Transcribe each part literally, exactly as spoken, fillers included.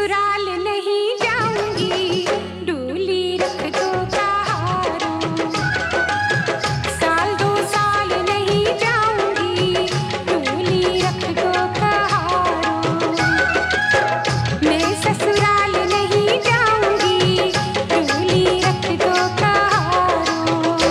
ससुराल नहीं जाऊंगी, डोली रख दो कहारों। साल दो साल नहीं जाऊंगी, डोली रख दो कहारों। मैं ससुराल नहीं जाऊंगी, डोली रख दो कहारों।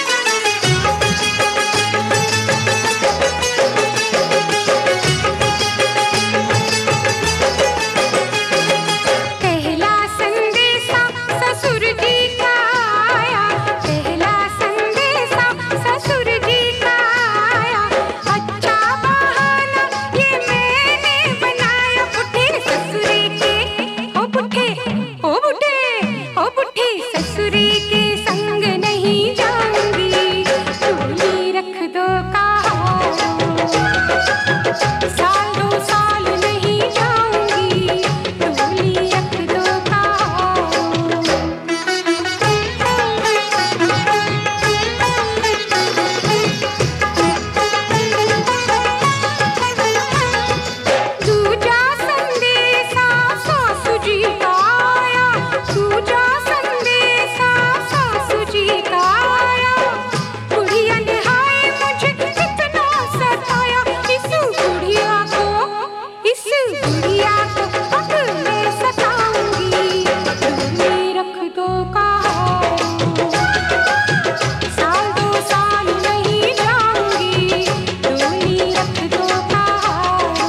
पहला संदेशा ससुर जी का आया, पहला संदेशा ससुर जी का आया। अच्छा बहाना ये मैंने बनाया, उठे ससुरे के ओ बुढ़े ओ बुढ़े ओ बुढ़े ससुरे के संग नहीं जाऊंगी, डोली रख दो कहारों। साल दो साल नहीं जाऊंगी, डोली रख दो कहारों। दूजा संदेशा सासू जी का आया, दूजा संदेशा सासू जी का आया। बुढ़िया ने हाय मुझे इतना सताया, इस बुढ़िया को इस बुढ़िया को अब मैं सताऊंगी, डोली रख दो कहारों। साल दो साल नहीं जाऊंगी, डोली रख दो कहारों।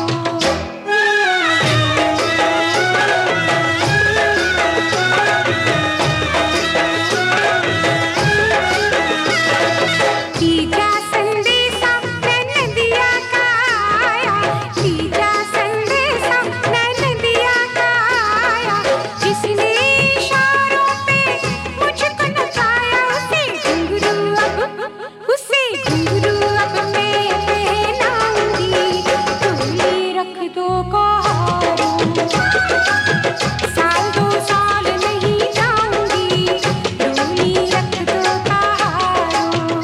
तीजा संदेशा ननदिया का आया, तीजा संदेशा ननदिया का आया। जिसने इशारों पे मुझको नचाया, उसे घुंघरू अब उसे घुंघरू अब मैं पहनाऊंगी, डोली रख दो कहारों। साल दो साल नहीं जाऊंगी, डोली रख दो कहारों।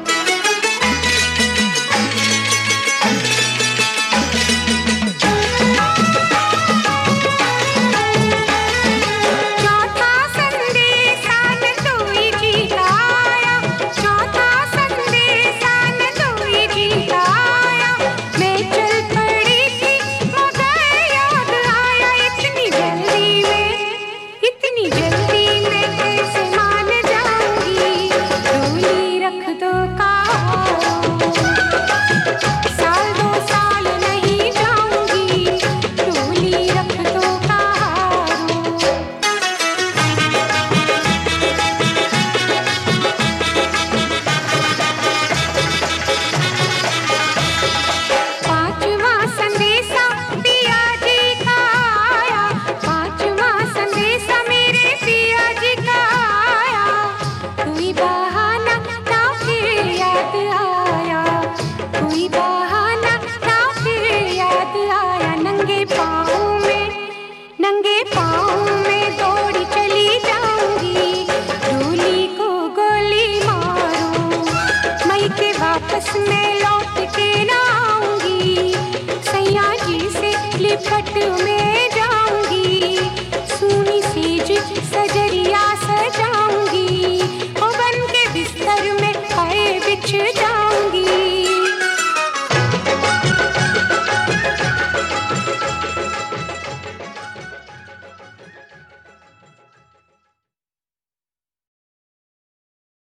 चौथा संदेशा नंदोई जी का आया, चौथा संदेशा नंदोई जी का आया। मैं चल पड़ी थी मगर याद आया, इतनी जल्दी में इतनी जल्दी में कैसे मान जाऊंगी, डोली रख दो कहारों। साल दो साल नहीं जाऊंगी, डोली रख दो कहारों। पांचवा संदेशा पिया जी का आया, पांचवा संदेशा मेरे पिया जी का आया। कोई बहाना ना फिर याद आया, कोई बहाना ना फिर याद आया। नंगे पाँव में नंगे पाँव में दौड़ी चली जाऊंगी, डोली को गोली मारो। मई के वापस मैं लौट के ना आऊंगी, सैया जी से लिपट में